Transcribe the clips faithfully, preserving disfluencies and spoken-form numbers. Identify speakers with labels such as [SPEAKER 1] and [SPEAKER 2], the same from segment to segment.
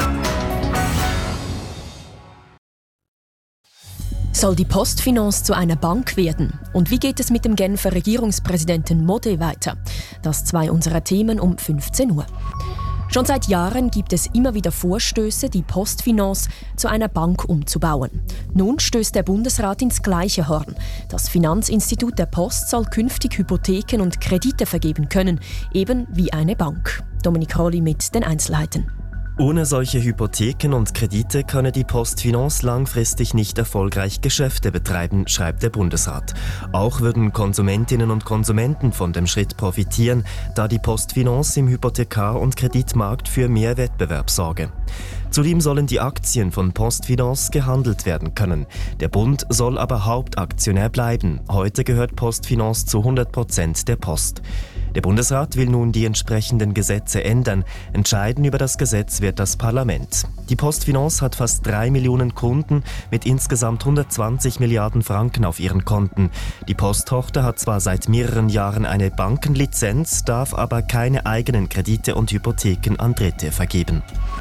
[SPEAKER 1] Soll die Postfinance zu einer Bank werden? Und wie geht es mit dem Genfer Regierungspräsidenten Modé weiter? Das zwei unserer Themen um fünfzehn Uhr. Schon seit Jahren gibt es immer wieder Vorstöße, die Postfinance zu einer Bank umzubauen. Nun stößt der Bundesrat ins gleiche Horn. Das Finanzinstitut der Post soll künftig Hypotheken und Kredite vergeben können, eben wie eine Bank. Dominik Rolli mit den Einzelheiten.
[SPEAKER 2] Ohne solche Hypotheken und Kredite könne die Postfinance langfristig nicht erfolgreich Geschäfte betreiben, schreibt der Bundesrat. Auch würden Konsumentinnen und Konsumenten von dem Schritt profitieren, da die Postfinance im Hypothekar- und Kreditmarkt für mehr Wettbewerb sorge. Zudem sollen die Aktien von Postfinance gehandelt werden können. Der Bund soll aber Hauptaktionär bleiben. Heute gehört Postfinance zu hundert Prozent der Post. Der Bundesrat will nun die entsprechenden Gesetze ändern. Entscheiden über das Gesetz wird das Parlament. Die Postfinance hat fast drei Millionen Kunden mit insgesamt hundertzwanzig Milliarden Franken auf ihren Konten. Die Posttochter hat zwar seit mehreren Jahren eine Bankenlizenz, darf aber keine eigenen Kredite und Hypotheken an Dritte vergeben.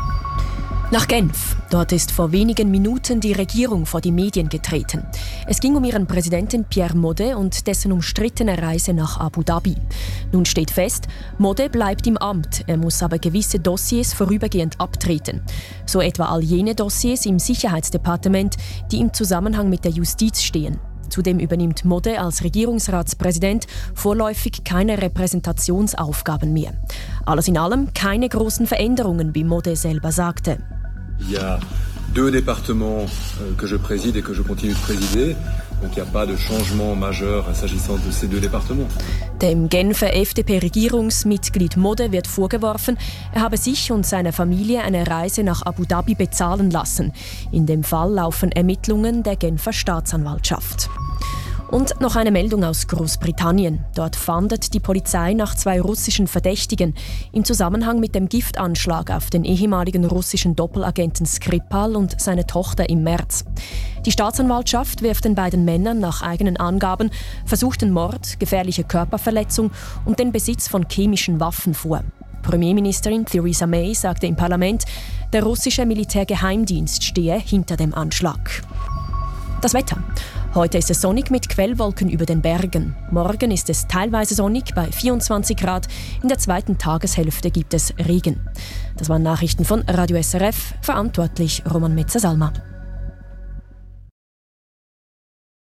[SPEAKER 1] Nach Genf. Dort ist vor wenigen Minuten die Regierung vor die Medien getreten. Es ging um ihren Präsidenten Pierre Modé und dessen umstrittene Reise nach Abu Dhabi. Nun steht fest, Modé bleibt im Amt, er muss aber gewisse Dossiers vorübergehend abtreten. So etwa all jene Dossiers im Sicherheitsdepartement, die im Zusammenhang mit der Justiz stehen. Zudem übernimmt Modé als Regierungsratspräsident vorläufig keine Repräsentationsaufgaben mehr. Alles in allem keine großen Veränderungen, wie Modé selber sagte.
[SPEAKER 3] Il y a deux départements que je préside et que je continue de présider. Donc il n'y a pas de changement majeur s'agissant de ces deux départements.
[SPEAKER 1] Dem Genfer F D P-Regierungsmitglied Modé wird vorgeworfen, er habe sich und seine Familie eine Reise nach Abu Dhabi bezahlen lassen. In dem Fall laufen Ermittlungen der Genfer Staatsanwaltschaft. Und noch eine Meldung aus Großbritannien. Dort fahndet die Polizei nach zwei russischen Verdächtigen im Zusammenhang mit dem Giftanschlag auf den ehemaligen russischen Doppelagenten Skripal und seine Tochter im März. Die Staatsanwaltschaft wirft den beiden Männern nach eigenen Angaben versuchten Mord, gefährliche Körperverletzung und den Besitz von chemischen Waffen vor. Premierministerin Theresa May sagte im Parlament, der russische Militärgeheimdienst stehe hinter dem Anschlag. Das Wetter. Heute ist es sonnig mit Quellwolken über den Bergen. Morgen ist es teilweise sonnig bei vierundzwanzig Grad. In der zweiten Tageshälfte gibt es Regen. Das waren Nachrichten von Radio S R F, verantwortlich Roman Metzer-Salma.